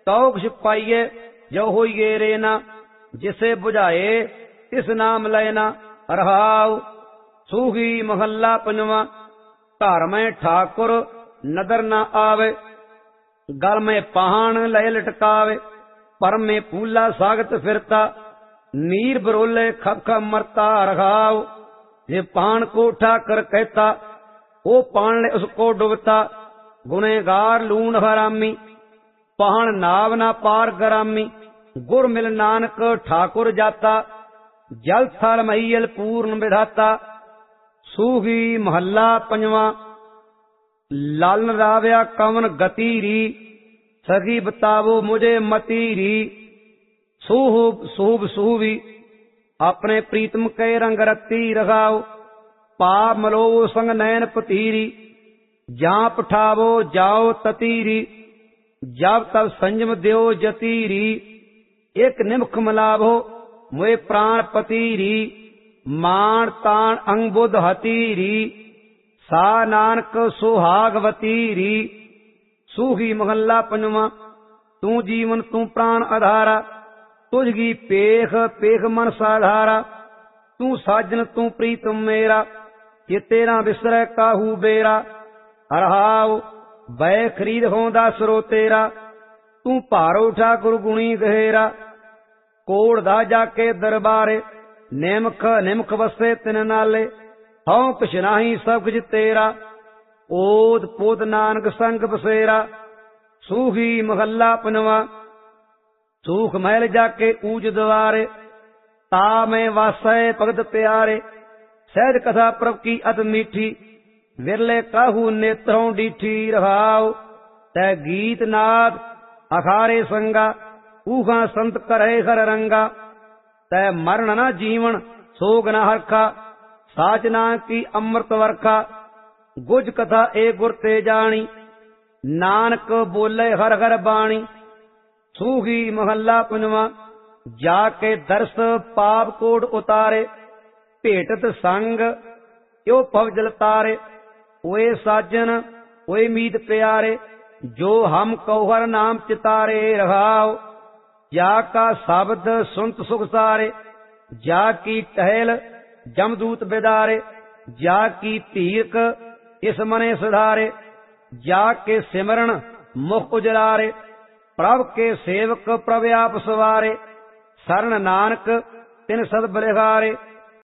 तौक छिपाइए जो होइए रेना, जिसे बुझाए तिस नाम लेना। रहाउ सूही महला पंजवा। घर में ठाकुर नदर न आवे, गल में पहान लय लटकावे। पर में फूला सागत फिरता, नीर बरोले खप खप मरता। रघाव जे पान को ठाकर कहता, वो पान ले उसको डुबता। गुनेगार लूण हरामी, पहान नाव ना पार गरामी। गुर मिल नानक ठाकुर जाता, जल थल महियल पूर्ण विधाता। सूही महला पंजवा। लालन राव्या कवन गति री, सखी बतावो मुझे मती री। सूहब सूब सूवी, अपने प्रीतम के रंग रत्ती रखाओ। पाप मलो संग नैन पतीरी, जहां पठावो जाओ ततीरी। जब तब संयम द्यो जतीरी, एक निमख मलाभो मोए प्राण पतीरी। मान तान अंग बुध हतीरी, सा नानक सुहागवतीरी। सूही महला पंजवा। तू जीवन तू प्राण आधारा, तुझगी पेख पेख मन साधारा। तू साजन तू प्रीतम मेरा, ये तेरा विसरय काहू बेरा। अरहाव बै खरीद होंदा सरो तेरा, तू भारो उठा गुरु गुणी गहेरा। कोड़ दा जाके दरबारे, निमख निमख वसे तिन नाले। हौं कुछ नाही सब कुछ तेरा, ओद पोद नानक संग बसेरा। सूही महला पंजवा। सूख महल जाके ऊज द्वारे, ता में वासय भगत प्यारे। सहज कथा प्रभ की अत मीठी, विरले काहू नेत्रों डीठी। रहाव तै गीत नाद अखारे संगा, ऊहा संत करे हर रंगा। तै मरण न जीवन सोग न हरखा, साजना की अमृत वर्खा। गुज कथा ए गुर ते जानी, नानक बोले हर हर बाणी। सूही महला पंजवा। जाके दर्श पाप कोड उतारे, भेटत संग यो भव जल तारे। ओए साजन ओए मीत प्यारे, जो हम कौहर नाम चितारे। रहाओ जाका शब्द सुनत सुख सारे, जाकी टहल जमदूत बिदारे। जाकी तीर्क इस मने सुधारे, जाके सिमरन मुख उजलारे। प्रभ के सेवक प्रभ आप सवारे, शरण नानक तिन सद बलिहारे।